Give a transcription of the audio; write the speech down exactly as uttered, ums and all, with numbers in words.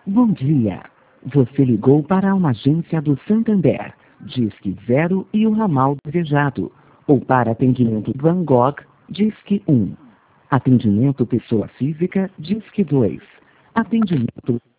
Bom dia. Você ligou para uma agência do Santander, Disque zero e o ramal desejado. Ou para atendimento Van Gogh, Disque um. Atendimento pessoa física, Disque dois. Atendimento